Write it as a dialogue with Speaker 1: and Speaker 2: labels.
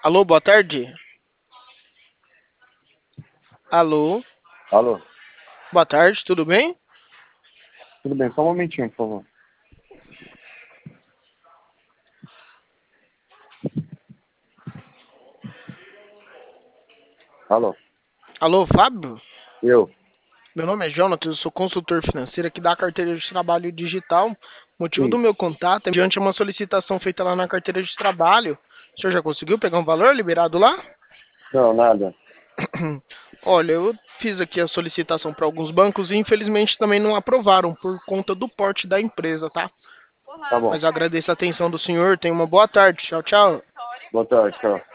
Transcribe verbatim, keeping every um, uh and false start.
Speaker 1: Alô, boa tarde. Alô,
Speaker 2: Alô,
Speaker 1: boa tarde, tudo bem?
Speaker 2: tudo bem? Só um momentinho, por favor. Alô,
Speaker 1: Alô, Fábio?
Speaker 2: eu?
Speaker 1: Meu nome é Jonathan, eu sou consultor financeiro aqui da carteira de trabalho digital. O motivo do
Speaker 2: Sim.
Speaker 1: meu contato é diante de uma solicitação feita lá na carteira de trabalho. O senhor já conseguiu pegar um valor liberado lá?
Speaker 2: Não, nada.
Speaker 1: Olha, eu fiz aqui a solicitação para alguns bancos e infelizmente também não aprovaram por conta do porte da empresa, tá?
Speaker 2: Tá bom.
Speaker 1: Mas eu agradeço a atenção do senhor, tenha uma boa tarde. Tchau, tchau.
Speaker 2: Boa tarde, tchau.